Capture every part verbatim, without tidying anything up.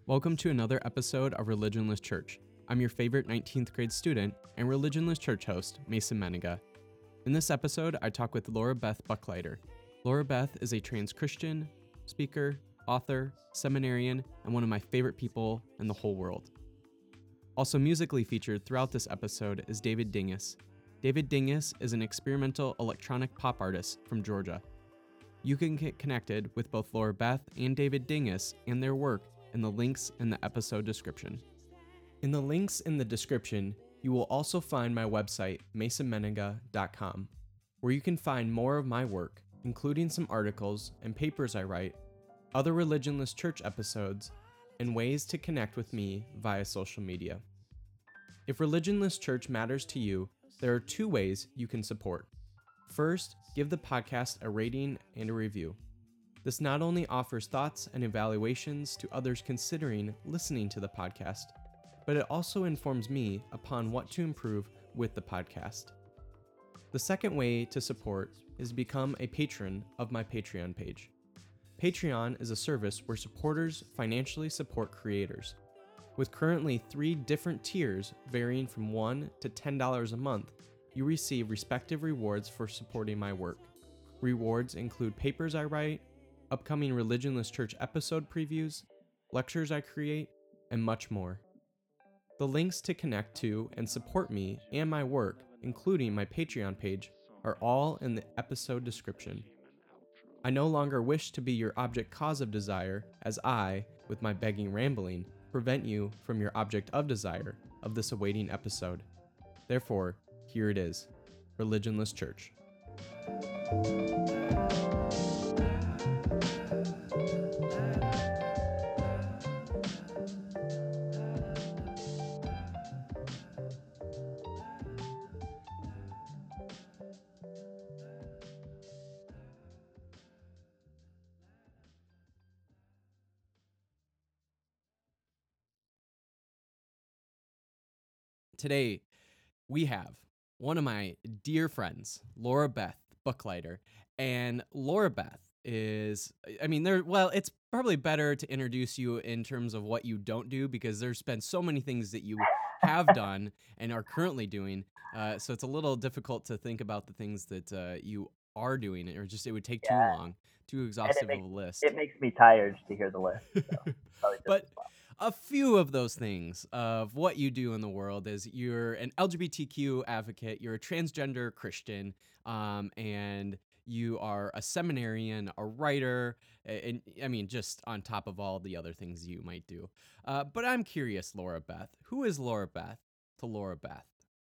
Welcome to another episode of Religionless Church. I'm your favorite nineteenth grade student and Religionless Church host, Mason Menega. In this episode, I talk with Laura Beth Bucklighter. Laura Beth is a trans Christian, speaker, author, seminarian, and one of my favorite people in the whole world. Also musically featured throughout this episode is David Dingus. David Dingus is an experimental electronic pop artist from Georgia. You can get connected with both Laura Beth and David Dingus and their work in the links in the episode description. In the links in the description, you will also find my website, mason menega dot com, where you can find more of my work, including some articles and papers I write, other Religionless Church episodes, and ways to connect with me via social media. If Religionless Church matters to you, there are two ways you can support. First, give the podcast a rating and a review. This not only offers thoughts and evaluations to others considering listening to the podcast, but it also informs me upon what to improve with the podcast. The second way to support is to become a patron of my Patreon page. Patreon is a service where supporters financially support creators. With currently three different tiers varying from one dollars to ten dollars a month, you receive respective rewards for supporting my work. Rewards include papers I write, upcoming Religionless Church episode previews, lectures I create, and much more. The links to connect to and support me and my work, including my Patreon page, are all in the episode description. I no longer wish to be your object cause of desire, as I, with my begging rambling, prevent you from your object of desire of this awaiting episode. Therefore, here it is, Religionless Church. Today, we have one of my dear friends, Laura Beth Bucklighter. And Laura Beth is, I mean, there. well, it's probably better to introduce you in terms of what you don't do, because there's been so many things that you have done and are currently doing. Uh, so it's a little difficult to think about the things that uh, you are doing, or just it would take too Yeah, long, too and it exhaustive of makes a list. it makes me tired to hear the list, so probably just as But well. a few of those things of what you do in the world is you're an L G B T Q advocate, you're a transgender Christian, um, and you are a seminarian, a writer, a- and I mean, just on top of all the other things you might do. Uh, but I'm curious, Laura Beth, who is Laura Beth to Laura Beth?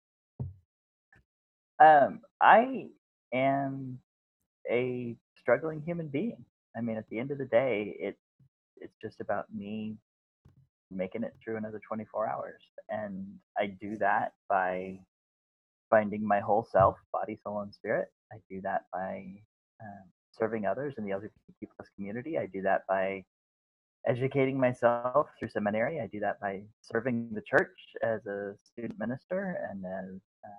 Um, I am a struggling human being. I mean, at the end of the day, it it's just about me making it through another twenty-four hours, and I do that by finding my whole self, body, soul, and spirit. I do that by um, serving others in the L G B T Q plus community. I do that by educating myself through seminary. I do that by serving the church as a student minister and as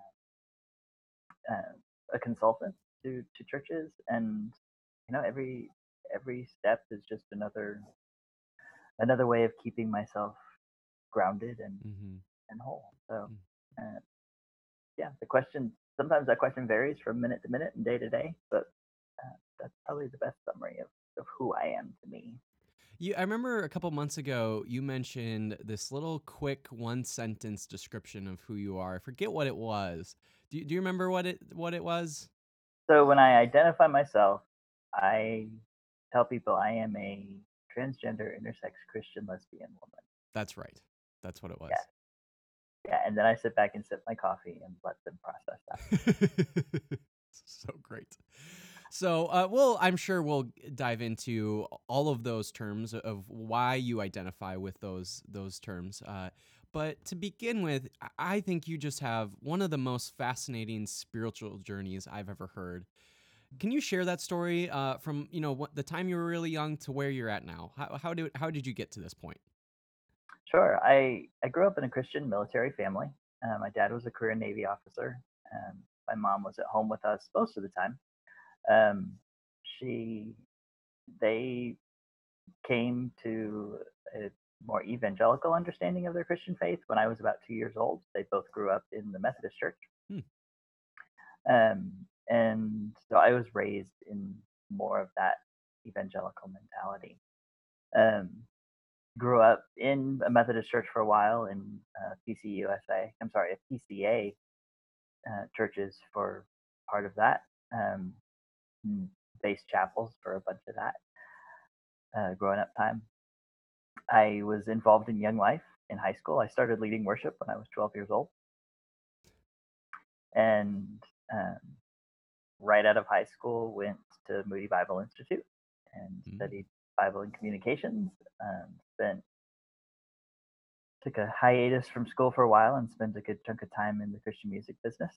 uh, a consultant to, to churches. And you know, every every step is just another another way of keeping myself grounded and Mm-hmm. and whole. So uh, yeah, the question sometimes that question varies from minute to minute and day to day, but uh, that's probably the best summary of, of who I am to me. You, I remember a couple months ago you mentioned this little quick one sentence description of who you are. I forget what it was. Do you, do you remember what it what it was? So when I identify myself, I tell people I am a transgender intersex Christian lesbian woman. That's right. That's what it Yeah, was. yeah, and then I sit back and sip my coffee and let them process that. So great. So, uh, well, I'm sure we'll dive into all of those terms of why you identify with those those terms. Uh, but to begin with, I I think you just have one of the most fascinating spiritual journeys I've ever heard. Can you share that story uh, from you know what, the time you were really young to where you're at now? How how did how did you get to this point? Sure. I, I grew up in a Christian military family. Uh, my dad was a career Navy officer. Um, my mom was at home with us most of the time. Um, she, they came to a more evangelical understanding of their Christian faith when I was about two years old. They both grew up in the Methodist Church. Hmm. Um, and so I was raised in more of that evangelical mentality. Um, grew up in a Methodist church for a while in uh, P C U S A. I'm sorry, a P C A uh, churches for part of that. Um, base chapels for a bunch of that. Uh, growing up time, I was involved in Young Life in high school. I started leading worship when I was twelve years old, and um, right out of high school, went to Moody Bible Institute and Mm. studied Bible and communications. Um, spent took a hiatus from school for a while and spent a good chunk of time in the Christian music business,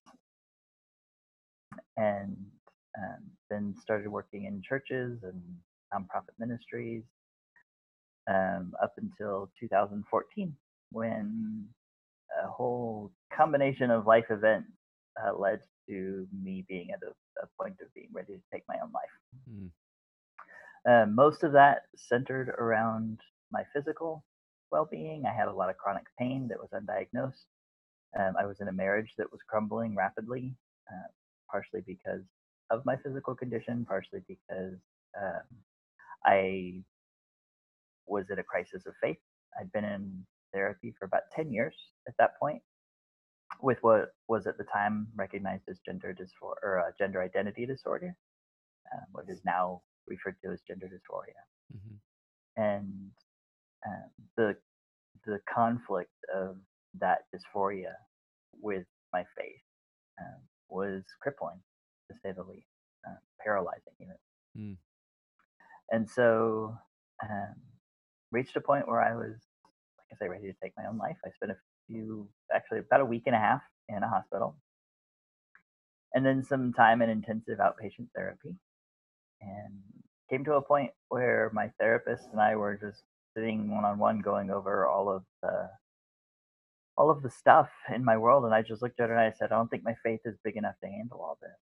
and um, then started working in churches and nonprofit ministries um, up until two thousand fourteen, when a whole combination of life events uh, led to me being at a, a point of being ready to take my own life. Mm. Uh, most of that centered around my physical well-being. I had a lot of chronic pain that was undiagnosed. Um, I was in a marriage that was crumbling rapidly, uh, partially because of my physical condition, partially because um, I was in a crisis of faith. I'd been in therapy for about ten years at that point, with what was at the time recognized as gender dysphoria or uh, gender identity disorder, uh, what is now referred to as gender dysphoria. Mm-hmm. And um, the the conflict of that dysphoria with my faith um, was crippling, to say the least, uh, paralyzing even. Mm. And so, um, reached a point where I was, like I say, ready to take my own life. I spent a few, actually about a week and a half in a hospital, and then some time in intensive outpatient therapy, and came to a point where my therapist and I were just sitting one on one going over all of the all of the stuff in my world, and I just looked at her and I said, I don't think my faith is big enough to handle all this.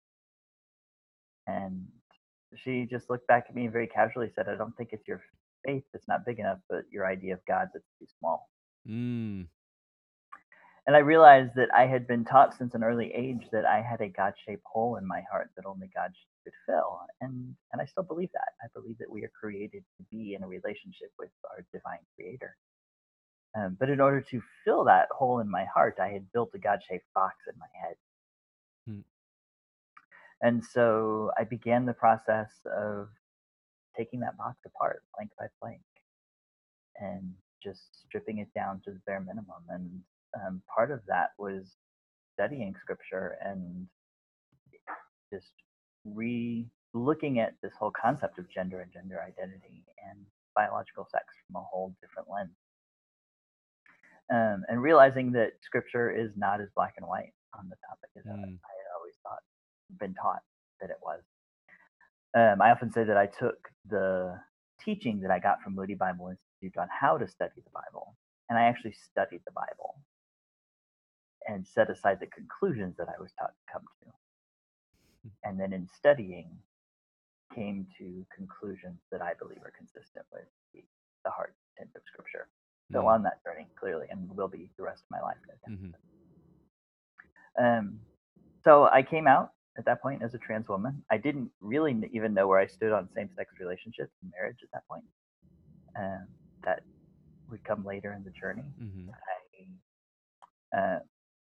And she just looked back at me and very casually said, I don't think it's your faith that's not big enough, but your idea of God that's too small. Mm. And I realized that I had been taught since an early age that I had a God shaped hole in my heart that only God could fill. And, and I still believe that. I believe that we are created to be in a relationship with our divine creator. Um, but in order to fill that hole in my heart, I had built a God shaped box in my head. Mm. And so I began the process of taking that box apart, plank by plank, and just stripping it down to the bare minimum. And um, part of that was studying scripture and just re looking at this whole concept of gender and gender identity and biological sex from a whole different lens. Um, and realizing that scripture is not as black and white on the topic as mm. I had always thought, been taught that it was. Um, I often say that I took the teaching that I got from Moody Bible Institute on how to study the Bible, and I actually studied the Bible and set aside the conclusions that I was taught to come to. And then in studying, came to conclusions that I believe are consistent with the, the heart intent of Scripture. So mm. on that journey, clearly, and will be the rest of my life. Mm-hmm. Um, so I came out at that point as a trans woman. I didn't really even know where I stood on same-sex relationships and marriage at that point. Um, that would come later in the journey. Mm-hmm. I uh,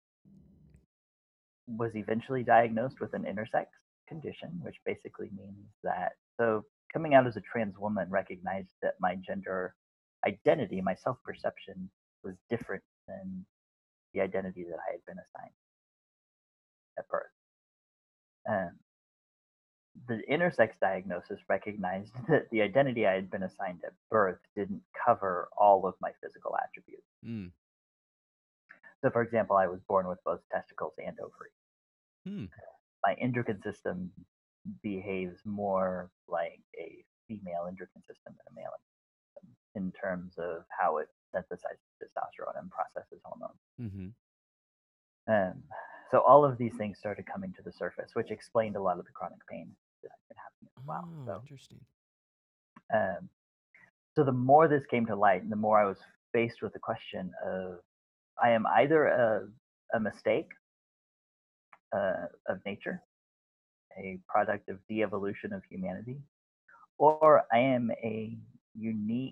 was eventually diagnosed with an intersex condition, which basically means that, so coming out as a trans woman recognized that my gender identity, my self-perception was different than the identity that I had been assigned at birth. Um, the intersex diagnosis recognized that the identity I had been assigned at birth didn't cover all of my physical attributes. Mm. So, for example, I was born with both testicles and ovaries. Mm. My endocrine system behaves more like a female endocrine system than a male system in terms of how it synthesizes testosterone and processes hormones. Mm-hmm. Um, so all of these things started coming to the surface, which explained a lot of the chronic pain that I've been having as well. Oh, so, interesting. Um, So the more this came to light, and the more I was faced with the question of I am either a, a mistake uh, of nature, a product of de evolution of humanity, or I am a unique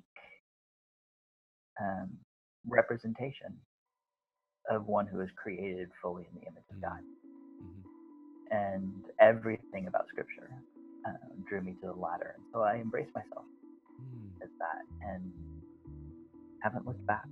um, representation of one who is created fully in the image of God. Mm, mhm, And everything about Scripture uh, drew me to the latter. And so I embraced myself mm. as that and haven't looked back.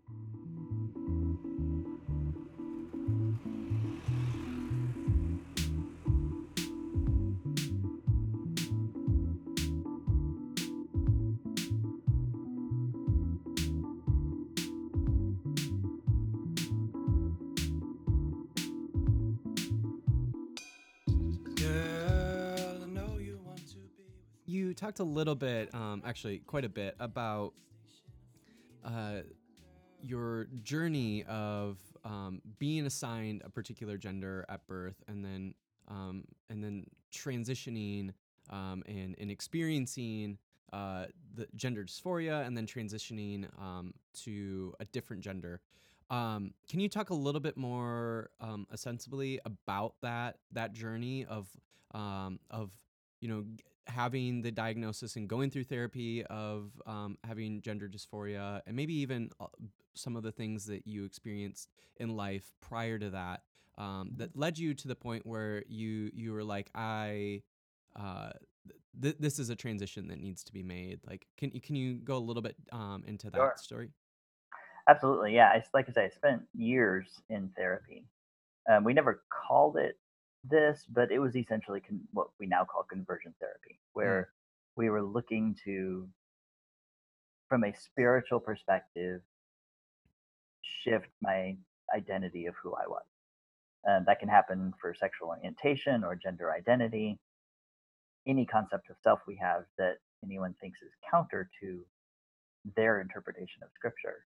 Girl, I know you want to be with You talked a little bit, um, actually quite a bit, about uh, your journey of um, being assigned a particular gender at birth, and then um, and then transitioning um, and and experiencing uh, the gender dysphoria, and then transitioning um, to a different gender. Um, can you talk a little bit more um, ostensibly about that that journey of um, of you know g- having the diagnosis and going through therapy of um, having gender dysphoria, and maybe even uh, some of the things that you experienced in life prior to that, um, that led you to the point where you you were like, I uh, th- this is a transition that needs to be made. Like, can you can you go a little bit um, into that Sure. story? Absolutely. Yeah. It's like I said, I spent years in therapy. Um, we never called it this, but it was essentially con- what we now call conversion therapy, Mm, where we were looking to, from a spiritual perspective, shift my identity of who I was. Um, that can happen for sexual orientation or gender identity, any concept of self we have that anyone thinks is counter to their interpretation of scripture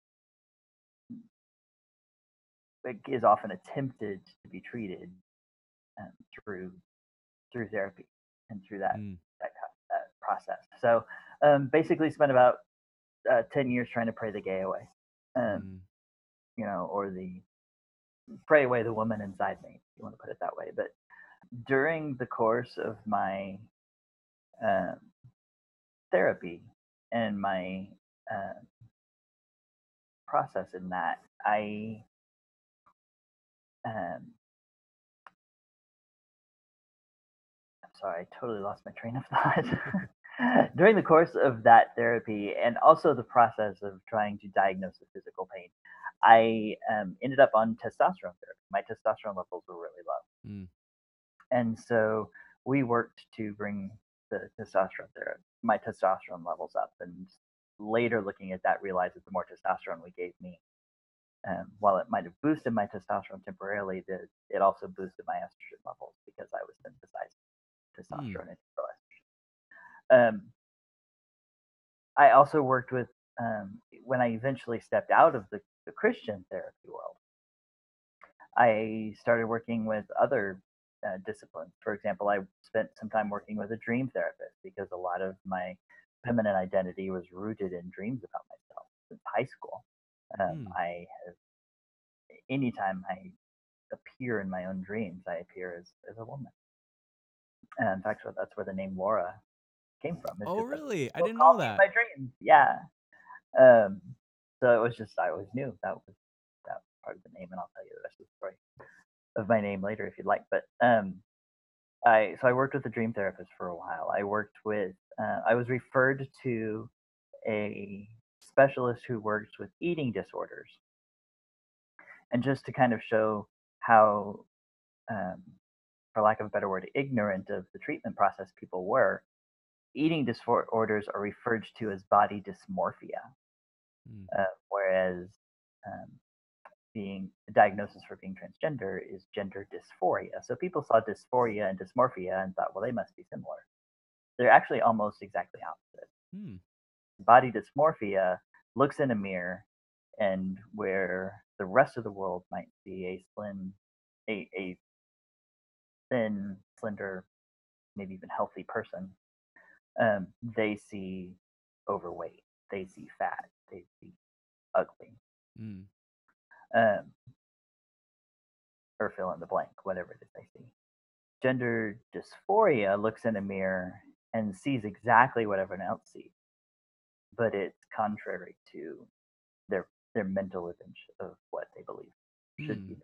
like, is often attempted to be treated um, through through therapy and through that mm, that, that process. So um, basically, spent about uh, ten years trying to pray the gay away, um, mm, you know, or the pray away the woman inside me, if you want to put it that way. But during the course of my um, therapy and my uh, process in that, I um, I'm sorry, I totally lost my train of thought. During the course of that therapy and also the process of trying to diagnose the physical pain, I um, ended up on testosterone therapy. My testosterone levels were really low. mm, And so we worked to bring the testosterone therapy, my testosterone levels up. And later looking at that, realized that the more testosterone we gave me, um, while it might have boosted my testosterone temporarily, that it also boosted my estrogen levels because I was synthesizing mm, testosterone into estrogen. Um, I also worked with um, when I eventually stepped out of the, the Christian therapy world. I started working with other uh, disciplines. For example, I spent some time working with a dream therapist because a lot of my feminine identity was rooted in dreams about myself since high school. Um, mm. I have, anytime I appear in my own dreams, I appear as, as a woman. And in fact, so that's where the name Laura came from. It's Oh, just that really? I people didn't call know me in that. my dreams. Yeah. Um, so it was just I always knew that was that was part of the name, and I'll tell you the rest of the story of my name later if you'd like. But um, I so I worked with a dream therapist for a while. I worked with uh, I was referred to a specialist who works with eating disorders, and just to kind of show how, um, for lack of a better word, ignorant of the treatment process people were. Eating disorders are referred to as body dysmorphia, Mm, uh, whereas um, being a diagnosis for being transgender is gender dysphoria. So people saw dysphoria and dysmorphia and thought, well, they must be similar. They're actually almost exactly opposite. mm, Body dysmorphia looks in a mirror, and where the rest of the world might see a slim, a, a thin, slender, maybe even healthy person, um, they see overweight. they see fat, they see ugly, Mm. um, or fill in the blank, whatever it is they see. Gender dysphoria looks in a mirror and sees exactly what everyone else sees, but it's contrary to their their mental image of what they believe should be Mm.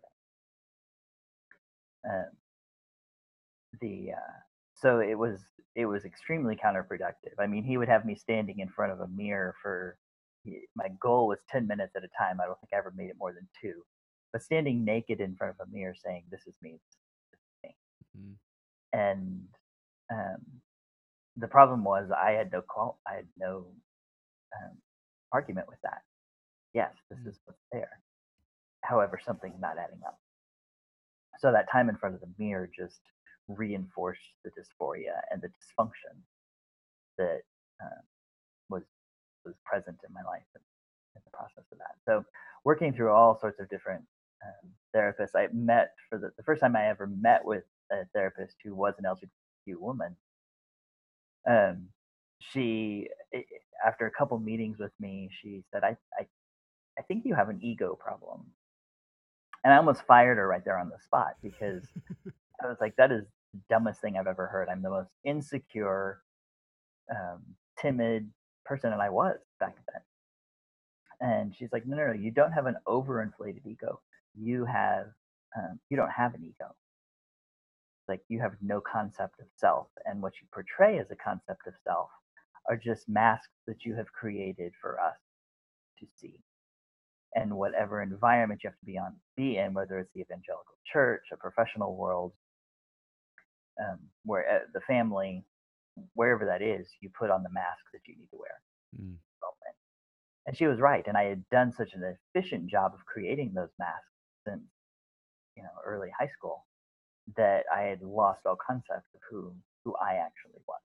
there. Um, the uh, so it was it was extremely counterproductive. I mean, he would have me standing in front of a mirror for my goal was ten minutes at a time. I don't think I ever made it more than two. But standing naked in front of a mirror saying, "This is me," this is me. Mm. And um, the problem was I had no qual- I had no um, argument with that. Yes, this Mm. is what's there. However, something's not adding up. So that time in front of the mirror just reinforced the dysphoria and the dysfunction that uh, was was present in my life in, in the process of that. So working through all sorts of different um, therapists, I met for the, the first time I ever met with a therapist who was an L G B T Q woman. Um, she, i- after a couple meetings with me, she said, I, I, I think you have an ego problem. And I almost fired her right there on the spot because I was like, that is the dumbest thing I've ever heard. I'm the most insecure, um, timid person, and I was back then. And she's like, no, no, no, you don't have an overinflated ego. You have, um, you don't have an ego. Like you have no concept of self, and what you portray as a concept of self are just masks that you have created for us to see. And whatever environment you have to be on, be in, whether it's the evangelical church, a professional world, um, where uh, the family, wherever that is, you put on the mask that you need to wear. Mm. And she was right, and I had done such an efficient job of creating those masks since you know early high school that I had lost all concept of who who I actually was.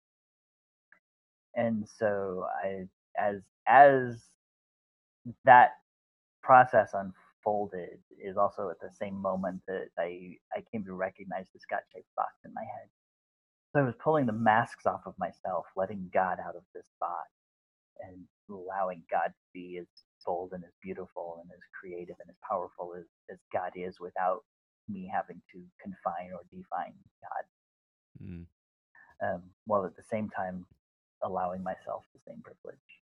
And so I, as as that process unfolded, is also at the same moment that I I came to recognize the Scotch tape box in my head. So I was pulling the masks off of myself, letting God out of this box, and allowing God to be as bold and as beautiful and as creative and as powerful as, as God is without me having to confine or define Mm. God, um, while at the same time allowing myself the same privilege.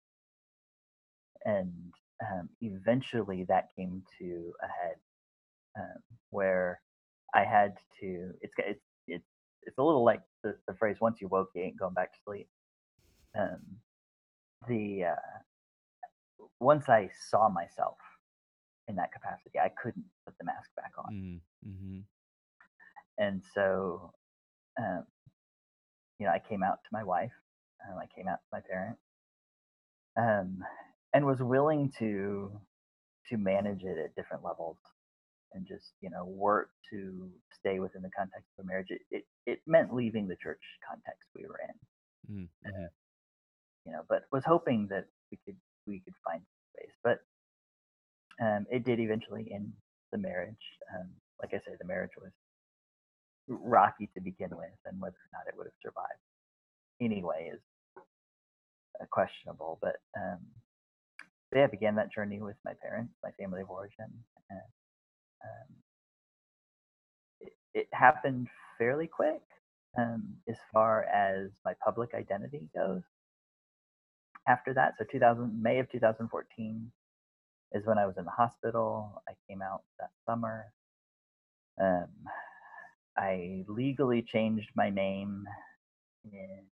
And um, eventually that came to a head um, where I had to. It's it's it's it's a little like the, the phrase "once you woke, you ain't going back to sleep." Um, the uh, Once I saw myself in that capacity, I couldn't put the mask back on, Mm. Mm-hmm. and so um, you know I came out to my wife, um, I came out to my parents, um, and was willing to to manage it at different levels and just you know work to stay within the context of a marriage. It it, it meant leaving the church context we were in, Mm. Mm-hmm. you know, but was hoping that we could we could find space. But um, it did eventually end the marriage. Um, like I said, the marriage was rocky to begin with, and whether or not it would have survived anyway is uh, questionable. But um, yeah, I began that journey with my parents, my family of origin. And, um, it, it happened fairly quick um, as far as my public identity goes. After that, so two thousand May of two thousand fourteen is when I was in the hospital. I came out that summer. Um, I legally changed my name in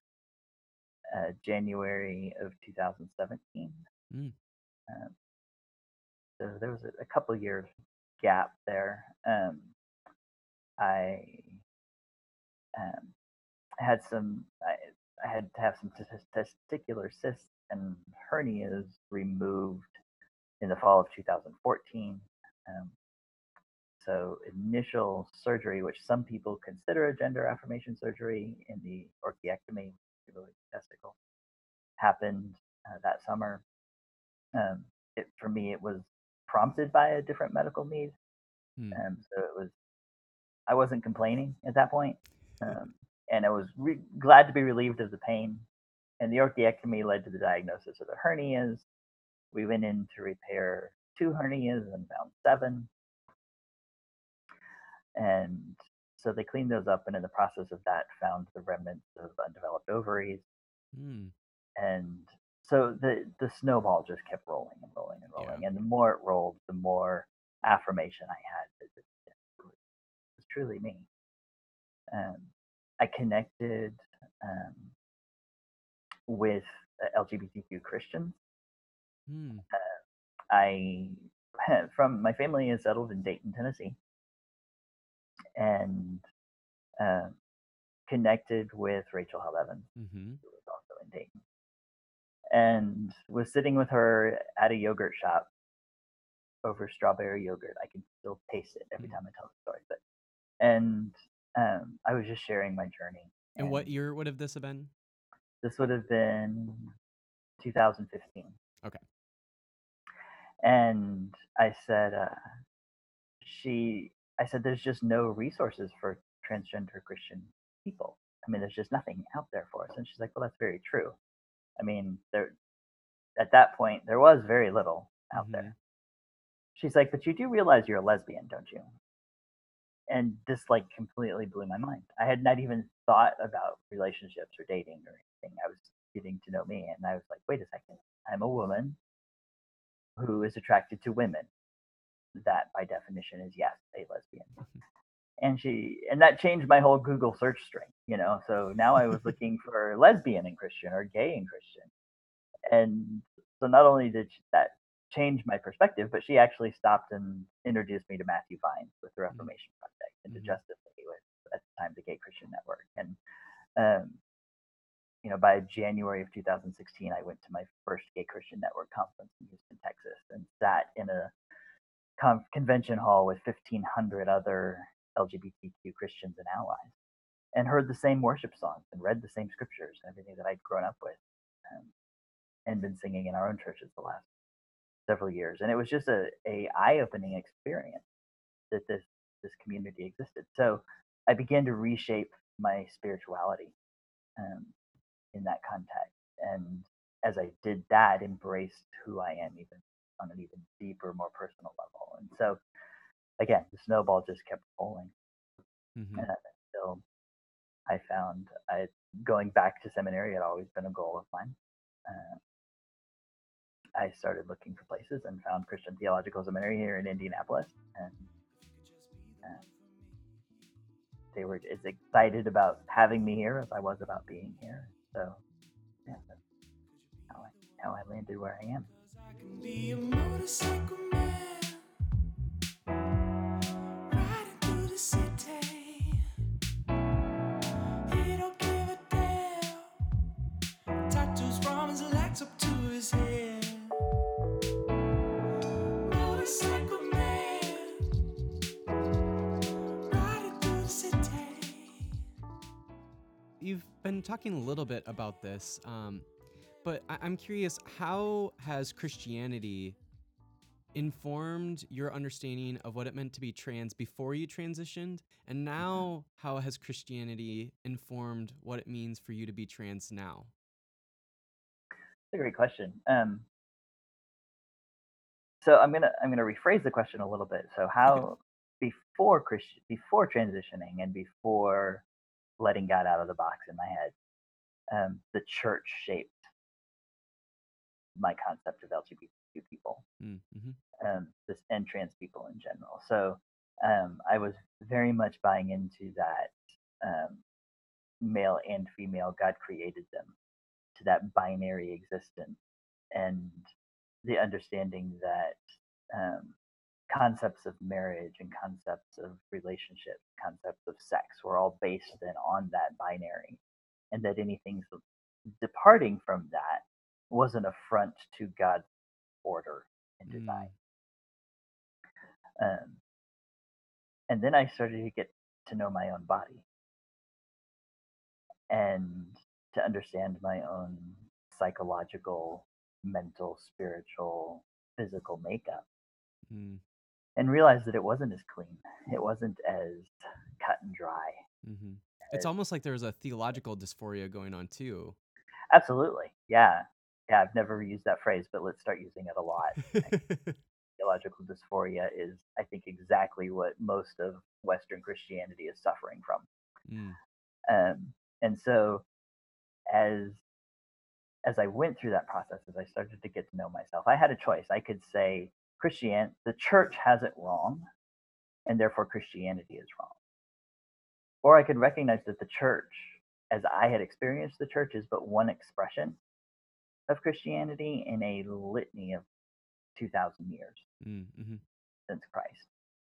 uh, January of two thousand seventeen. Mm. Um, so there was a, a couple years gap there. Um, I um, had some. I, I had to have some testicular cysts and hernias removed in the fall of two thousand fourteen. Um, so initial surgery, which some people consider a gender affirmation surgery in the orchiectomy, testicle, happened uh, that summer. Um, it, for me, it was prompted by a different medical need, Mm. um, so it was I wasn't complaining at that point, um, and I was re- glad to be relieved of the pain. And the orchiectomy led to the diagnosis of the hernias. We went in to repair two hernias and found seven. And so they cleaned those up, and in the process of that, found the remnants of undeveloped ovaries. Mm, And so the the snowball just kept rolling and rolling and yeah. rolling. And the more it rolled, the more affirmation I had that this was truly me. Um, I connected um, with uh, L G B T Q Christians. Mm, I from my family is settled in Dayton, Tennessee, and um, connected with Rachel Held Evans, mm-hmm. who was also in Dayton, and was sitting with her at a yogurt shop over strawberry yogurt. I can still taste it every Mm. time I tell the story. But and um, I was just sharing my journey, And what and year would have this have been? this would have been two thousand fifteen. Okay. And I said, uh, she, I said, there's just no resources for transgender Christian people. I mean, there's just nothing out there for us. And she's like, well, that's very true. I mean, there at that point there was very little out Mm-hmm. there. She's like, but you do realize you're a lesbian, don't you? And this like completely blew my mind. I had not even thought about relationships or dating or anything. I was getting to know me, and I was like, wait a second, I'm a woman who is attracted to women. That by definition is yes, a lesbian. And she and that changed my whole Google search string, you know. So now I was looking for lesbian and Christian or gay and Christian. And so not only did sh that change my perspective, but she actually stopped and introduced me to Matthew Vines with the Mm-hmm. Reformation Project and to Mm-hmm. Justice League with, at the time, the Gay Christian Network. And, um, you know, by January of two thousand sixteen, I went to my first Gay Christian Network conference in Houston, Texas, and sat in a con convention hall with fifteen hundred other L G B T Q Christians and allies, and heard the same worship songs and read the same scriptures and everything that I'd grown up with, um, and been singing in our own churches the last several years. And it was just a, a eye-opening experience that this this community existed. So I began to reshape my spirituality um, in that context. And as I did that, embraced who I am even on an even deeper, more personal level. And so again, the snowball just kept rolling. Mm-hmm. And until I found I going back to seminary had always been a goal of mine. Uh, I started looking for places and found Christian Theological Seminary here in Indianapolis, and uh, they were as excited about having me here as I was about being here. So yeah, that's how I how I landed where I am. I can be a motorcycle man, riding through the city. He don't give a damn. Tattoos from his legs up to his head. Motorcycle man, riding through the city. You've been talking a little bit about this, um, but I- I'm curious, how has Christianity informed your understanding of what it meant to be trans before you transitioned? And now, how has Christianity informed what it means for you to be trans now? It's a great question. Um, so I'm gonna I'm gonna rephrase the question a little bit. So Okay. how before Christian before transitioning and before letting God out of the box in my head, um, the church shaped my concept of L G B T Q people, Mm-hmm. um, this and trans people in general. So um, I was very much buying into that um, male and female. God created them to that binary existence, and the understanding that um, concepts of marriage and concepts of relationship, concepts of sex were all based then on that binary, and that anything departing from that was an affront to God's order and Mm, design. Um, and then I started to get to know my own body and to understand my own psychological, mental, spiritual, physical makeup, mm, and realized that it wasn't as clean. It wasn't as cut and dry mm-hmm. It's as almost like there's a theological dysphoria going on too. Absolutely. Yeah. Yeah, I've never used that phrase, but let's start using it a lot. Theological dysphoria is, I think, exactly what most of Western Christianity is suffering from. Mm, Um, and so as as I went through that process, as I started to get to know myself, I had a choice. I could say Christian the church has it wrong, and therefore Christianity is wrong. Or I could recognize that the church, as I had experienced the church, is but one expression of Christianity in a litany of two thousand years mm, hmm. since Christ.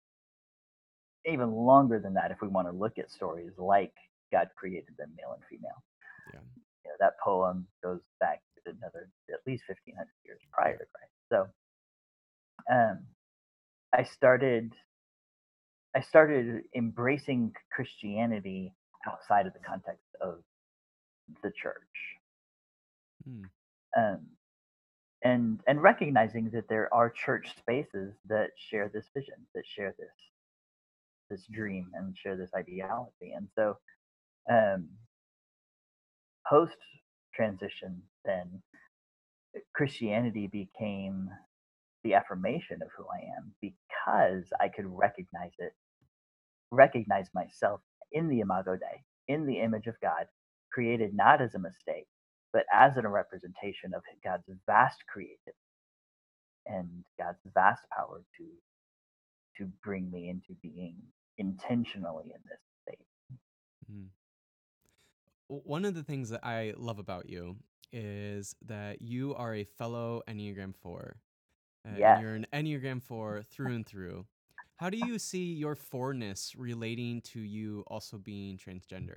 Even longer than that, if we want to look at stories like God created them male and female. Yeah. You know, that poem goes back to another at least fifteen hundred years prior Yeah. to Christ. So um, I started I started embracing Christianity outside of the context of the church, Mm, um, and and recognizing that there are church spaces that share this vision, that share this this dream, and share this ideology. And so, um, post transition, then Christianity became the affirmation of who I am because I could recognize it, recognize myself in the Imago Dei, in the image of God, created not as a mistake, but as a representation of God's vast creativity and God's vast power to to bring me into being intentionally in this state. mm. W- One of the things that I love about you is that you are a fellow Enneagram four, uh, and Yes. you're an Enneagram four through and through. How do you see your fourness relating to you also being transgender?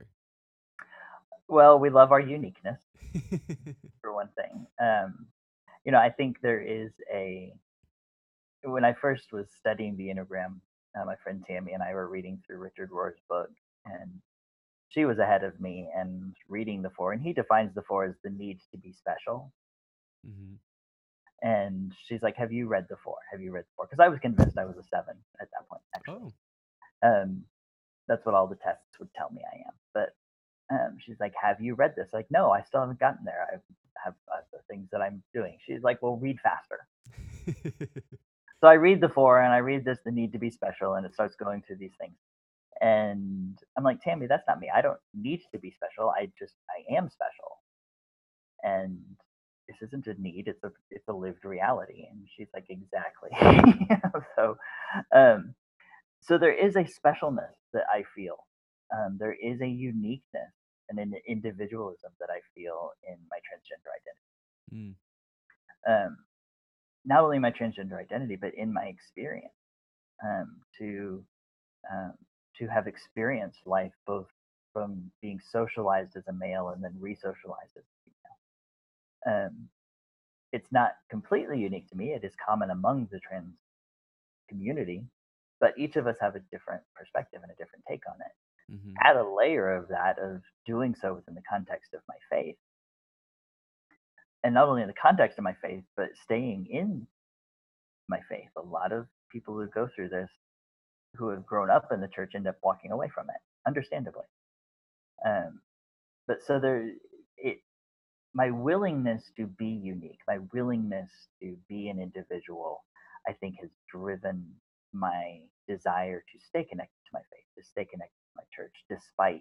Well, we love our uniqueness for one thing. Um, you know, I think there is a when I first was studying the Enneagram, uh, my friend Tammy and I were reading through Richard Rohr's book, and she was ahead of me and reading the four, and he defines the four as the need to be special. Hmm. And she's like, "Have you read the four? Have you read the four?" Because I was convinced I was a seven at that point, actually. Oh. Um, that's what all the tests would tell me I am. But um, she's like, "Have you read this?" Like, no, I still haven't gotten there. I have other things that I'm doing. She's like, "Well, read faster." So I read the four and I read this, the need to be special, and it starts going through these things. And I'm like, Tammy, that's not me. I don't need to be special. I just, I am special. And this isn't a need, it's a, it's a lived reality. And she's like, exactly. so, um, so there is a specialness that I feel. Um, there is a uniqueness and an individualism that I feel in my transgender Mm, identity. Um, not only my transgender identity, but in my experience um, to um, to have experienced life both from being socialized as a male and then re-socialized as a female. Um, it's not completely unique to me. It is common among the trans community, but each of us have a different perspective and a different take on it. hmm. Add a layer of that of doing so within the context of my faith, and not only in the context of my faith, but staying in my faith. A lot of people who go through this, who have grown up in the church, end up walking away from it, understandably. Um, but so there, it my willingness to be unique, my willingness to be an individual, I think has driven my desire to stay connected to my faith, to stay connected to my church, despite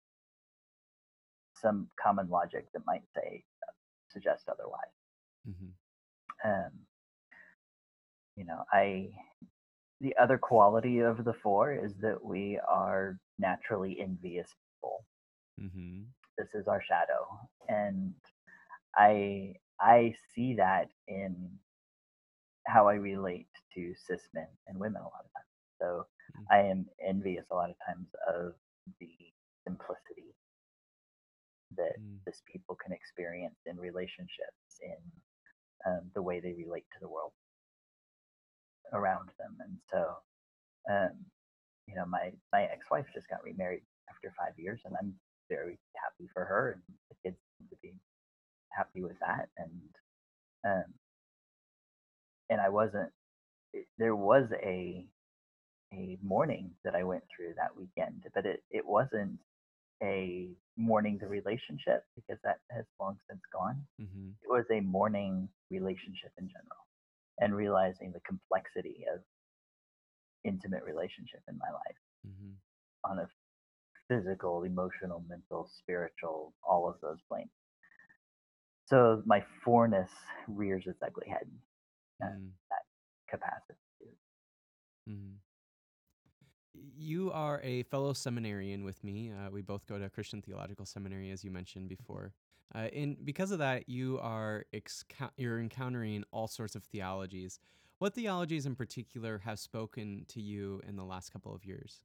some common logic that might say suggest otherwise. Hmm. Um, you know, I the other quality of the four is that we are naturally envious people. Hmm. This is our shadow, and I I see that in how I relate to cis men and women a lot of times. So I am envious a lot of times of the simplicity that Mm, cis people can experience in relationships, in um, the way they relate to the world around them. And so, um, you know, my my ex-wife just got remarried after five years, and I'm very happy for her, and the kids seem to be happy with that. And um, and I wasn't. There was a a mourning that I went through that weekend, but it it wasn't. a mourning the relationship because that has long since gone. Mm-hmm. It was a mourning relationship in general and realizing the complexity of intimate relationship in my life Mm-hmm. on a physical, emotional, mental, spiritual, all of those planes. So my fourness rears its ugly head in Mm-hmm. that capacity. Mm-hmm. You are a fellow seminarian with me. Uh, we both go to Christian Theological Seminary, as you mentioned before. Uh, and because of that, you are ex- you're encountering all sorts of theologies. What theologies in particular have spoken to you in the last couple of years?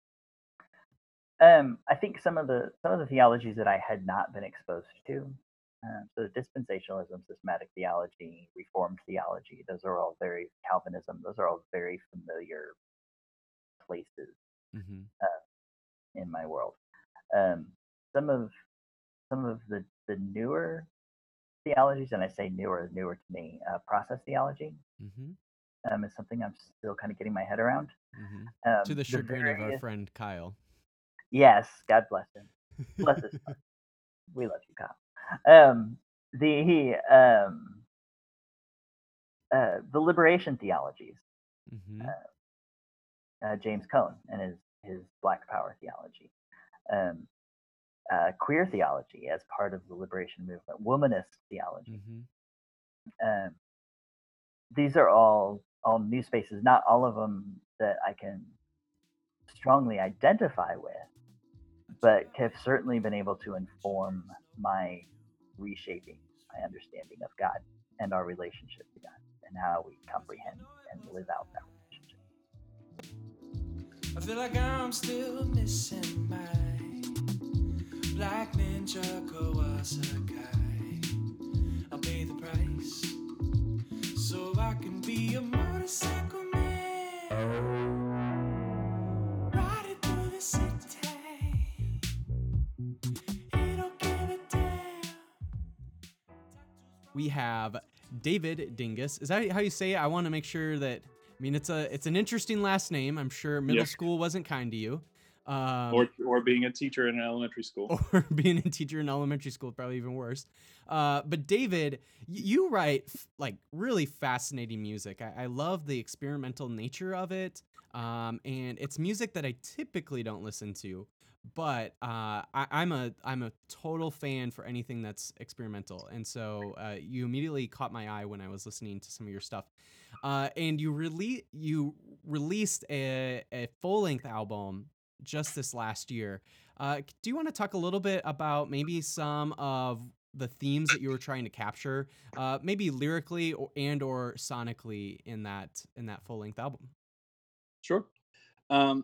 Um, I think some of the some of the theologies that I had not been exposed to, um, so dispensationalism, systematic theology, Reformed theology, those are all very Calvinism. Those are all very familiar places Mm-hmm. uh, in my world. Um, some of some of the the newer theologies, and I say newer, newer to me, uh, process theology Mm-hmm. um, is something I'm still kind of getting my head around. Mm-hmm. To Um, the the chagrin of our various, friend Kyle. yes, God bless him, bless his heart. We love you, Kyle. Um, the um, uh, the liberation theologies, Mm-hmm. uh, uh, James Cone and his his Black Power theology, um, uh, queer theology as part of the liberation movement, womanist theology. Mm-hmm. Um, these are all all new spaces. Not all of them that I can strongly identify with, but have certainly been able to inform my reshaping my understanding of God and our relationship to God and how we comprehend and live out that relationship. I feel like I'm still missing my black ninja Kawasaki. I'll pay the price so I can be a motorcycle man. Ride it through the city. He don't give a damn. We have David Dingus. Is that how you say it? I want to make sure that. I mean, it's a it's an interesting last name. I'm sure middle Yeah. school wasn't kind to you. Um, or or being a teacher in an elementary school. or being a teacher in elementary school, probably even worse. Uh, but David, y- you write f- like really fascinating music. I-, I love the experimental nature of it, um, and it's music that I typically don't listen to. But uh, I- I'm a I'm a total fan for anything that's experimental, and so uh, you immediately caught my eye when I was listening to some of your stuff. Uh, and you rele- you released a, a full length album just this last year. Uh, do you want to talk a little bit about maybe some of the themes that you were trying to capture, uh, maybe lyrically or, and or sonically in that in that full length album? Sure. Um,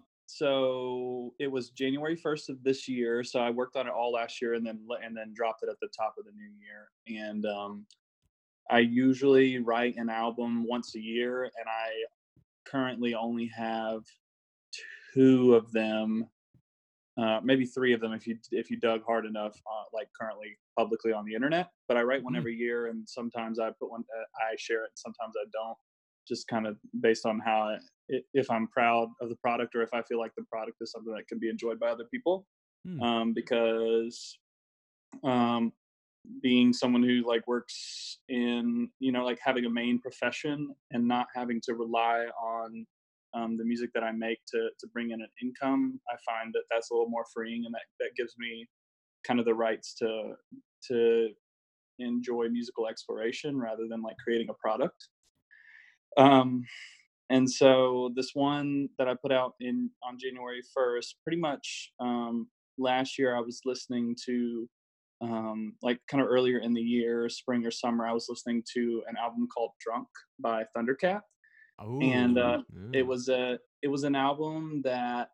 so it was January first of this year. So I worked on it all last year and then le- and then dropped it at the top of the new year. And um, I usually write an album once a year, and I currently only have two of them, uh, maybe three of them if you if you dug hard enough, uh, like currently publicly on the internet. But I write one Mm, every year, and sometimes I put one, uh, I share it, and sometimes I don't, just kind of based on how I, i- if I'm proud of the product or if I feel like the product is something that can be enjoyed by other people. mm, Um, because um, being someone who like works in, you know, like having a main profession and not having to rely on um, the music that I make to to bring in an income, I find that that's a little more freeing, and that that gives me kind of the rights to to enjoy musical exploration rather than like creating a product. Um, and so this one that I put out in on January first, pretty much um, last year, I was listening to um, like kind of earlier in the year, spring or summer, I was listening to an album called Drunk by Thundercat, and oh, uh, it mm, was a it was an album that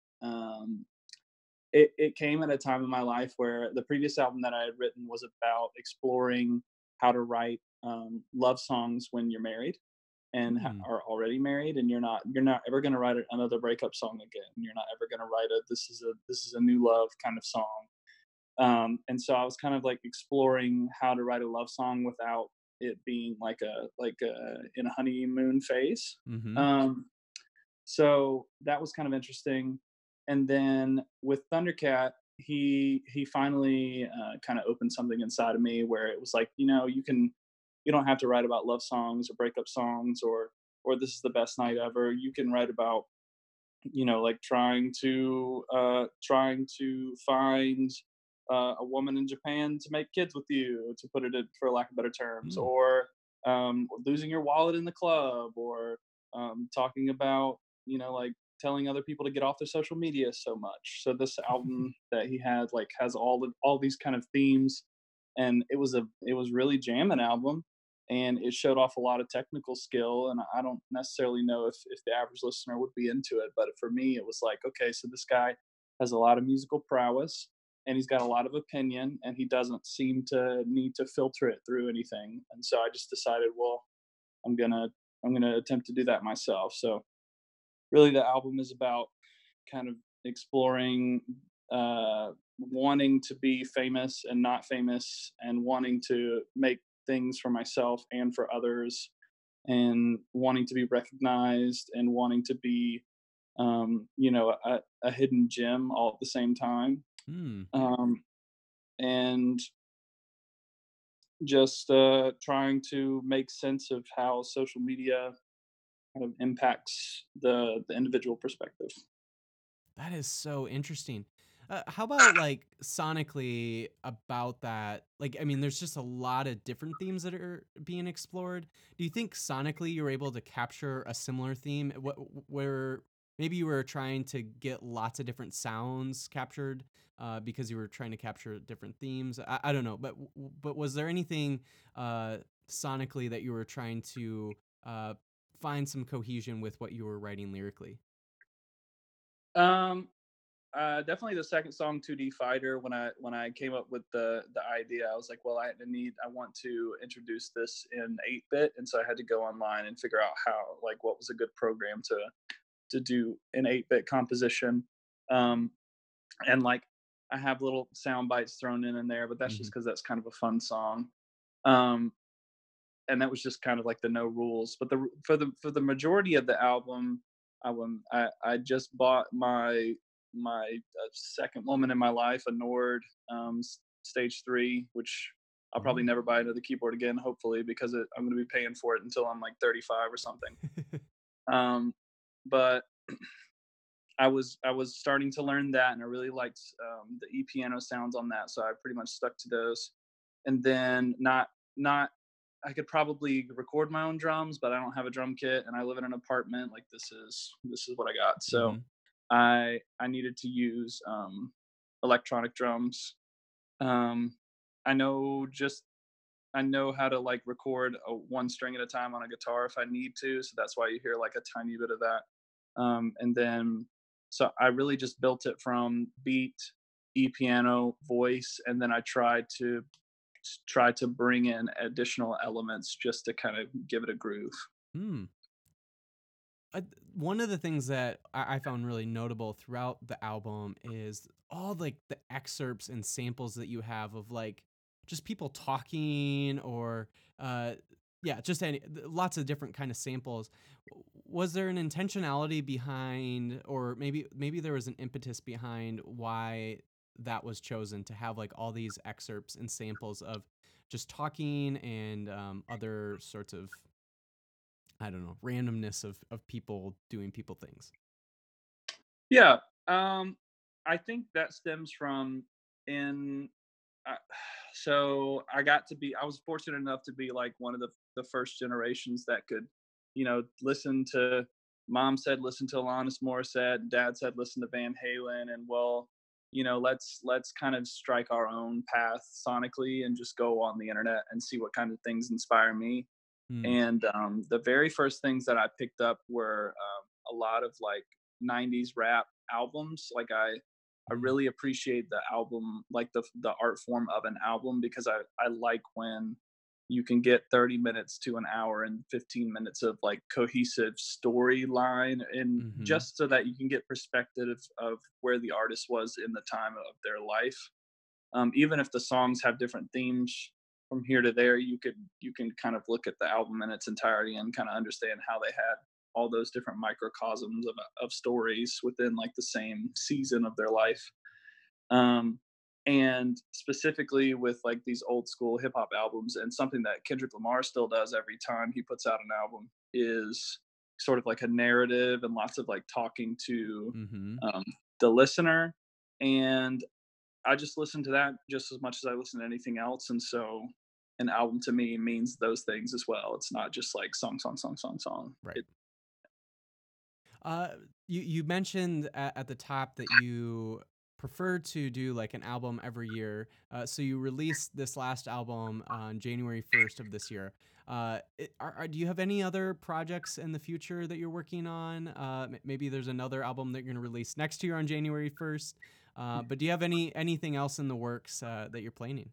um, it, it came at a time in my life where the previous album that I had written was about exploring how to write um, love songs when you're married and ha- mm, are already married, and you're not you're not ever going to write another breakup song again. You're not ever going to write a this is a this is a new love kind of song. Um, and so I was kind of like exploring how to write a love song without it being like a like a in a honeymoon phase. mm-hmm, Um, so that was kind of interesting. And then with Thundercat, he he finally uh, kind of opened something inside of me where it was like, you know, you can you don't have to write about love songs or breakup songs or or this is the best night ever. You can write about, you know, like trying to uh trying to find uh, a woman in Japan to make kids with you, to put it in, for lack of better terms, Mm. or um losing your wallet in the club, or um talking about, you know, like telling other people to get off their social media so much. So this album that he had like has all the all these kind of themes, and it was a it was really jamming album, and it showed off a lot of technical skill. And I don't necessarily know if if the average listener would be into it, but for me it was like, okay, so this guy has a lot of musical prowess, and he's got a lot of opinion, and he doesn't seem to need to filter it through anything. And so I just decided, well, i'm gonna i'm gonna attempt to do that myself. So really the album is about kind of exploring uh, wanting to be famous and not famous, and wanting to make things for myself and for others, and wanting to be recognized, and wanting to be, um, you know, a, a hidden gem all at the same time. Hmm. Um, and just uh, trying to make sense of how social media kind of impacts the the individual perspective. That is so interesting. Uh, how about like sonically about that? Like, I mean, there's just a lot of different themes that are being explored. Do you think sonically you were able to capture a similar theme? What, where maybe you were trying to get lots of different sounds captured uh, because you were trying to capture different themes? I, I don't know, but but was there anything uh, sonically that you were trying to uh, find some cohesion with what you were writing lyrically? Um, uh, Definitely the second song, two D Fighter. When I when I came up with the the idea, I was like, well, I need I want to introduce this in eight bit, and so I had to go online and figure out how, like, what was a good program to to do an eight bit composition. Um, and like I have little sound bites thrown in in there, but that's Hmm. just because that's kind of a fun song. Um, and that was just kind of like the no rules. But the for the for the majority of the album, I went, I, I just bought my my uh, second woman in my life, a Nord um, Stage Three, which I'll probably Ooh. never buy another keyboard again, hopefully, because it, I'm going to be paying for it until I'm like thirty-five or something. Um, but I was I was starting to learn that, and I really liked um, the e piano sounds on that, so I pretty much stuck to those. And then not not I could probably record my own drums, but I don't have a drum kit, and I live in an apartment. Like this is this is what I got. So Hmm. I I needed to use um, electronic drums. Um, I know just I know how to like record a one string at a time on a guitar if I need to, so that's why you hear like a tiny bit of that. Um, and then so I really just built it from beat, e piano, voice, and then I tried to try to bring in additional elements just to kind of give it a groove. Hmm. uh, One of the things that I, I found really notable throughout the album is all like the excerpts and samples that you have of like just people talking or uh yeah, just any lots of different kind of samples. Was there an intentionality behind, or maybe maybe there was an impetus behind why that was chosen to have like all these excerpts and samples of just talking and um, other sorts of, I don't know, randomness of of people doing people things. Yeah, um, I think that stems from in uh, so I got to be I was fortunate enough to be like one of the the first generations that could, you know, listen to mom said listen to Alanis Morissette, dad said listen to Van Halen, and well, you know, let's let's kind of strike our own path sonically and just go on the internet and see what kind of things inspire me. Hmm. And um, the very first things that I picked up were um, a lot of like nineties rap albums. Like I, I Hmm. really appreciate the album, like the the art form of an album, because I I like when you can get thirty minutes to an hour and fifteen minutes of like cohesive storyline, and Hmm. just so that you can get perspective of where the artist was in the time of their life. Um, even if the songs have different themes from here to there, you could you can kind of look at the album in its entirety and kind of understand how they had all those different microcosms of, of stories within like the same season of their life. Um, and specifically with like these old school hip hop albums, and something that Kendrick Lamar still does every time he puts out an album is sort of like a narrative and lots of like talking to Mm-hmm. um, the listener. And I just listen to that just as much as I listen to anything else. And so an album to me means those things as well. It's not just like song, song, song, song, song. Right. It, Uh, you you mentioned at, at the top that you prefer to do like an album every year. Uh, so you released this last album on January first of this year. Uh, it, are, are, do you have any other projects in the future that you're working on? Uh, m- maybe there's another album that you're going to release next year on January first. Uh, but do you have any anything else in the works uh, that you're planning?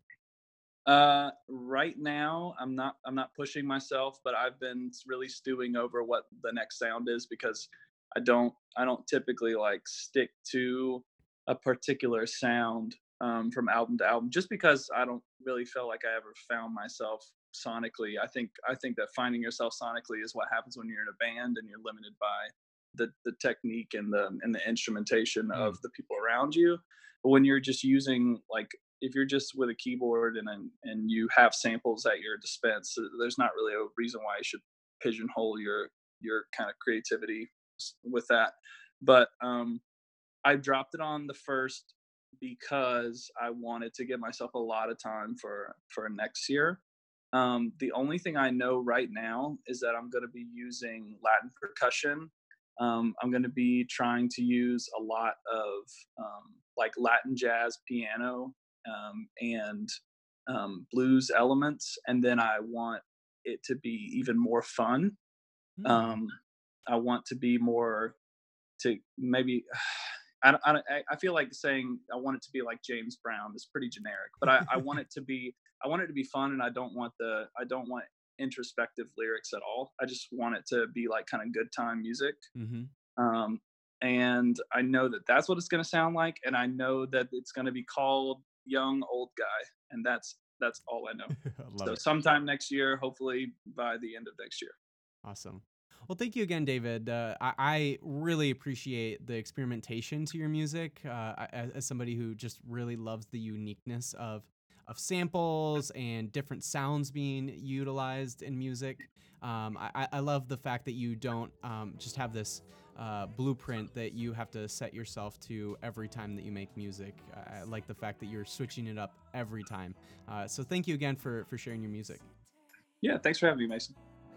uh, right now, I'm not I'm not pushing myself, but I've been really stewing over what the next sound is, because I don't I don't typically like stick to a particular sound um, from album to album, just because I don't really feel like I ever found myself sonically. I think I think that finding yourself sonically is what happens when you're in a band and you're limited by the the technique and the and the instrumentation Mm. of the people around you. But when you're just using like, if you're just with a keyboard and and and you have samples at your dispense, uh, there's not really a reason why you should pigeonhole your your kind of creativity s- with that. But um, I dropped it on the first because I wanted to give myself a lot of time for for next year. Um, the only thing I know right now is that I'm going to be using Latin percussion. Um, I'm going to be trying to use a lot of um, like Latin jazz piano um, and um, blues elements, and then I want it to be even more fun. Hmm. Um, I want to be more to maybe I, don't- I, don't- I I feel like saying I want it to be like James Brown is pretty generic, but I, I want it to be I want it to be fun, and I don't want the I don't want introspective lyrics at all. I just want it to be like kind of good time music. Mm-hmm. Um, and I know that that's what it's going to sound like, and I know that it's going to be called Young Old Guy, and that's that's all I know. I love So it. sometime next year, hopefully by the end of next year. Awesome. Well, thank you again, David. Uh, I, I really appreciate the experimentation to your music. Uh, I- as, as somebody who just really loves the uniqueness of of samples and different sounds being utilized in music. Um, I, I I love the fact that you don't um, just have this uh, blueprint that you have to set yourself to every time that you make music. I, I like the fact that you're switching it up every time. Uh, so thank you again for for sharing your music. Yeah, thanks for having me, Mason.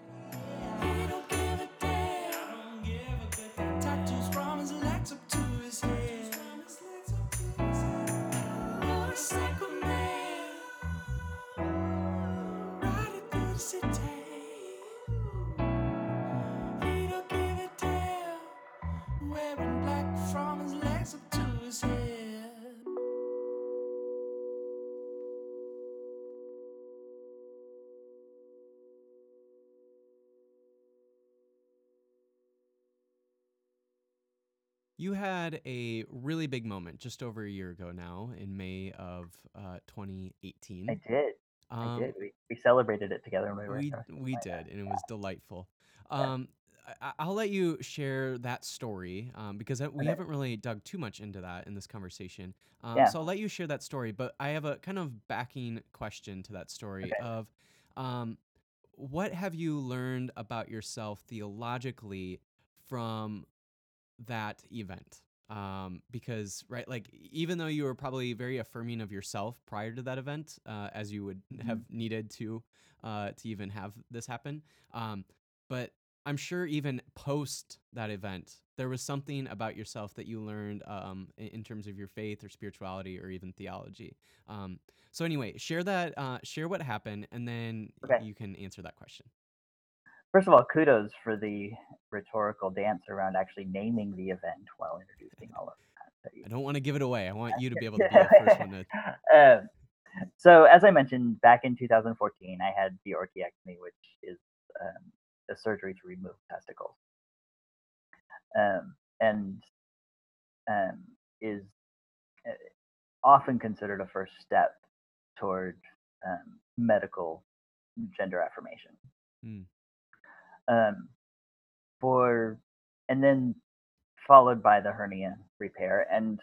He don't give a damn. Tattoos from his legs up to his head. Oh, a psycho man. Riding through the city. He don't give a damn. Wearing black from his legs up to his head. You had a really big moment just over a year ago now in May of uh, I twenty eighteen. did. I Um, did. We we celebrated it together when we were in we North we Carolina. did, and it was delightful. Yeah. Um, I, I'll let you share that story um, because uh, we Okay. haven't really dug too much into that in this conversation. Um, Yeah. so I'll let you share that story, but I have a kind of backing question to that story Okay. of um, what have you learned about yourself theologically from that event? Um, because right, like even though you were probably very affirming of yourself prior to that event, uh, as you would have Mhm. needed to uh, to even have this happen, um, but I'm sure even post that event, there was something about yourself that you learned um, in, in terms of your faith or spirituality or even theology. Um, so anyway, share that, uh, share what happened, and then Okay. you can answer that question. First of all, kudos for the rhetorical dance around actually naming the event while introducing all of that. So you- I don't want to give it away. I want you to be able to be the first one to. um, so as I mentioned, back in two thousand fourteen, I had the orchiectomy, which is um, a surgery to remove testicles, um, and um, is uh, often considered a first step toward um, medical gender affirmation. Hmm. Um, for and then followed by the hernia repair, and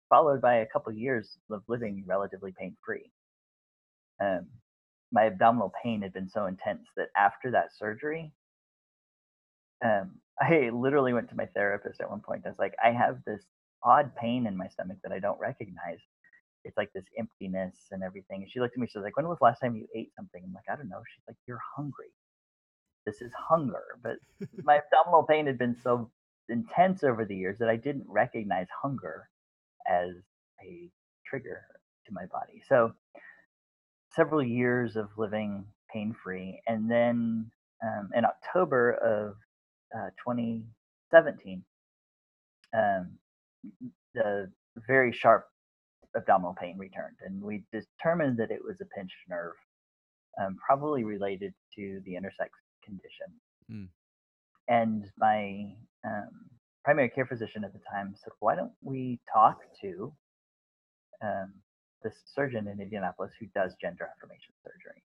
followed by a couple years of living relatively pain free. Um, my abdominal pain had been so intense that after that surgery, um, I literally went to my therapist at one point. I was like, I have this odd pain in my stomach that I don't recognize. It's like this emptiness and everything. And she looked at me. She was like, "When was the last time you ate something?" I'm like, "I don't know." She's like, "You're hungry. This is hunger." But my abdominal pain had been so intense over the years that I didn't recognize hunger as a trigger to my body. So several years of living pain free, and then um, in October of uh, twenty seventeen, um, the very sharp abdominal pain returned, and we determined that it was a pinched nerve, um, probably related to the intersex condition. Mm. And my um, primary care physician at the time said, "Why don't we talk to um, this surgeon in Indianapolis who does gender affirmation surgery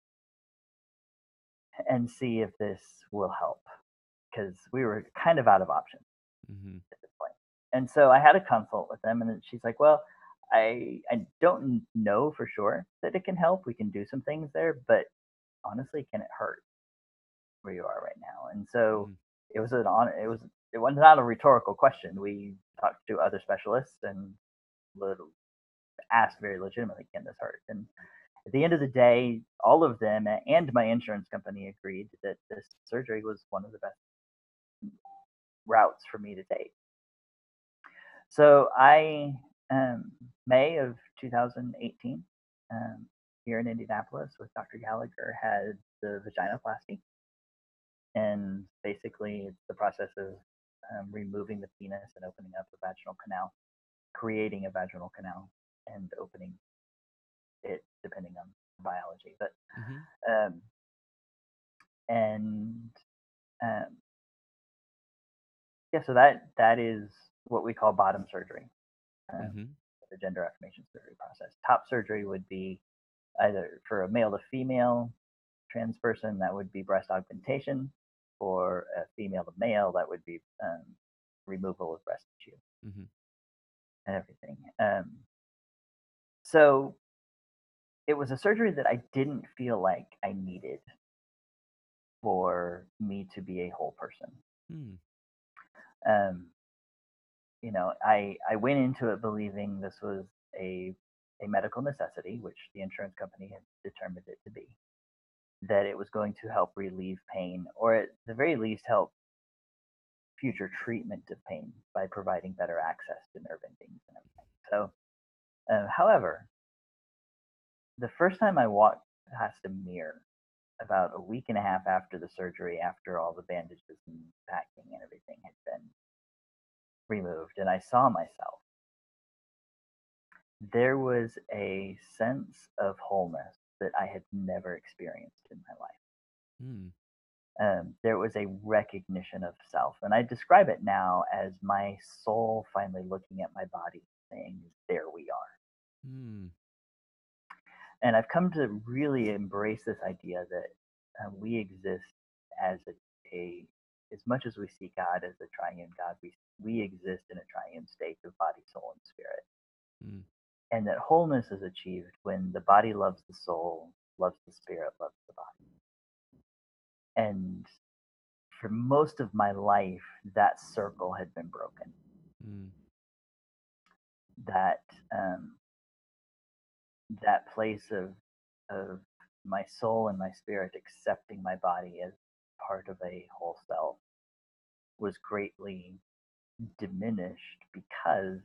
and see if this will help?" Because we were kind of out of options Mm-hmm. at this point. And so I had a consult with them, and then she's like, "Well, I I don't know for sure that it can help. We can do some things there, but honestly, can it hurt where you are right now?" And so Mm. it was an on it was it was not a rhetorical question. We talked to other specialists and little, asked very legitimately, "Can this hurt?" And at the end of the day, all of them and my insurance company agreed that this surgery was one of the best routes for me to take. So I, um, May of two thousand eighteen, um, here in Indianapolis with Doctor Gallagher, had the vaginoplasty, and basically it's the process of um, removing the penis and opening up a vaginal canal, creating a vaginal canal, and opening it depending on biology. But Mm-hmm. um, and um, yeah, so that that is what we call bottom surgery, um, Mm-hmm. the gender affirmation surgery process. Top surgery would be either for a male to female trans person, that would be breast augmentation. For a female to male, that would be um, removal of breast tissue Mm-hmm. and everything. Um, so it was a surgery that I didn't feel like I needed for me to be a whole person. Mm. Um, you know, I I went into it believing this was a a medical necessity, which the insurance company had determined it to be. That it was going to help relieve pain, or at the very least help future treatment of pain by providing better access to nerve endings and everything. So, uh, however, the first time I walked past a mirror, about a week and a half after the surgery, after all the bandages and packing and everything had been removed, and I saw myself, there was a sense of wholeness that I had never experienced in my life. Mm. Um, there was a recognition of self. And I describe it now as my soul finally looking at my body saying, "There we are." Mm. And I've come to really embrace this idea that uh, we exist as a, a, as much as we see God as a triune God, we, we exist in a triune state of body, soul, and spirit. Mm. And that wholeness is achieved when the body loves the soul, loves the spirit, loves the body. And for most of my life, that circle had been broken. Mm. That um, that place of of my soul and my spirit accepting my body as part of a whole self was greatly diminished because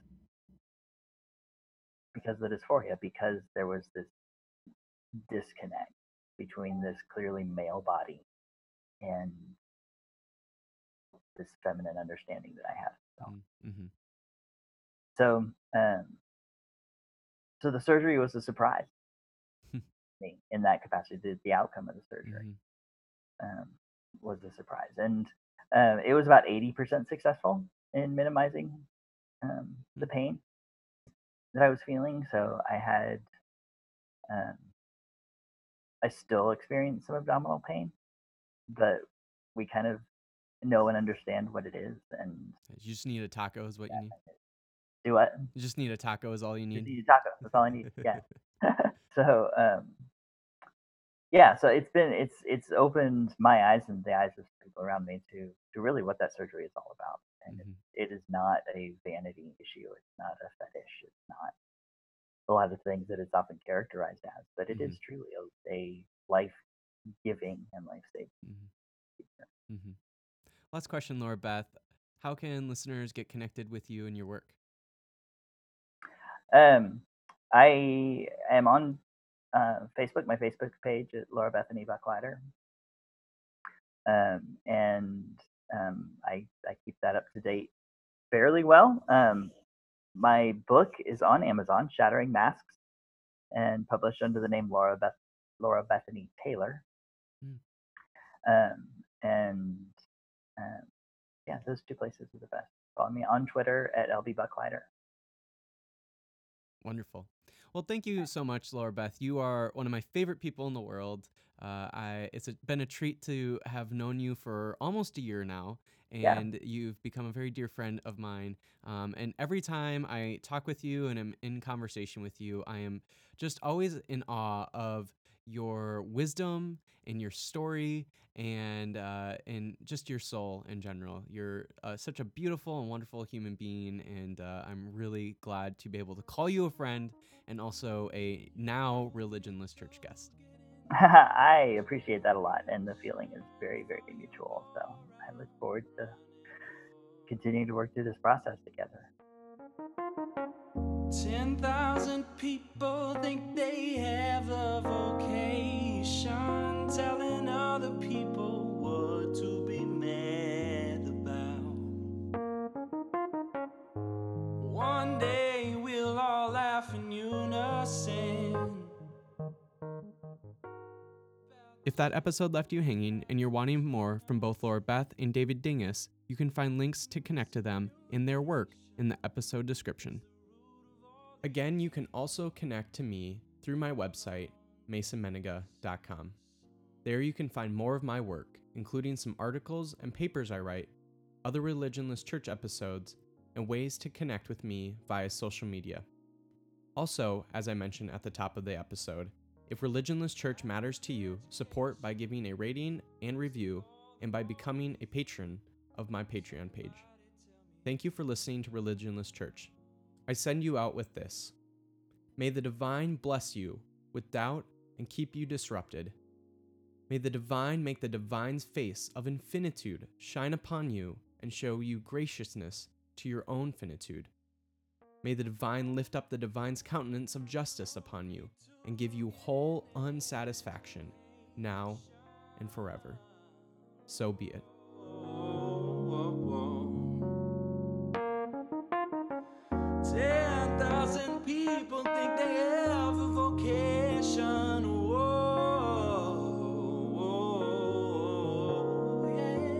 because of the dysphoria, because there was this disconnect between this clearly male body and this feminine understanding that I have. So, Mm. Mm-hmm. so, um, so the surgery was a surprise to me in that capacity. The, the outcome of the surgery Mm-hmm. um, was a surprise, and uh, it was about eighty percent successful in minimizing um, the pain that I was feeling. So I had, um, I still experience some abdominal pain, but we kind of know and understand what it is, and You just need a taco, is what you need. Do what? You just need a taco is all you Just need. need a taco. That's all I need. Yeah. so um, yeah, so it's been it's it's opened my eyes and the eyes of people around me to to really what that surgery is all about. And Mhm. it, it is not a vanity issue. It's not a fetish. It's not a lot of things that it's often characterized as, but it is Mhm. truly a, a life giving and life saving. Mhm. Mhm. Last question, Laura Beth. How can listeners get connected with you and your work? Um, I am on uh, Facebook. My Facebook page is Laura Bethany Bucklider, um, and um, I I keep that up to date fairly well. Um, my book is on Amazon, Shattering Masks, and published under the name Laura Beth Laura Bethany Taylor. Mm. Um, and um, yeah, those two places are the best. Follow me on Twitter at L B Bucklider. Wonderful. Well, thank you so much, Laura Beth. You are one of my favorite people in the world. Uh, I it's a, been a treat to have known you for almost a year now, Yeah. and you've become a very dear friend of mine. Um, and every time I talk with you and am in conversation with you, I am just always in awe of your wisdom and your story and uh, and just your soul in general. You're uh, such a beautiful and wonderful human being, and uh, I'm really glad to be able to call you a friend and also a now religionless church guest. I appreciate that a lot, and the feeling is very, very mutual. So I look forward to continuing to work through this process together. Ten thousand people think they have a vocation, telling other people what to be mad about. One day we'll all laugh in unison. If that episode left you hanging and you're wanting more from both Laura Beth and David Dingus, you can find links to connect to them in their work in the episode description. Again, you can also connect to me through my website, mason menega dot com. There you can find more of my work, including some articles and papers I write, other religionless church episodes, and ways to connect with me via social media. Also, as I mentioned at the top of the episode, if Religionless Church matters to you, support by giving a rating and review and by becoming a patron of my Patreon page. Thank you for listening to Religionless Church. I send you out with this. May the divine bless you with doubt and keep you disrupted. May the divine make the divine's face of infinitude shine upon you and show you graciousness to your own finitude. May the divine lift up the divine's countenance of justice upon you and give you whole unsatisfaction, now and forever. So be it. Ten thousand people think they have a vocation. Whoa, yeah.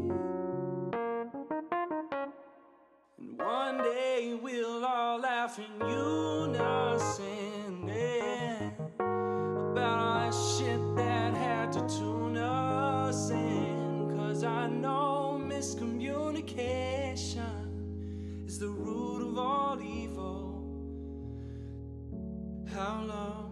And one day we'll all laugh in unison, yeah, about all that shit that had to tune us in. 'Cause I know miscommunication is the root of all evil. How long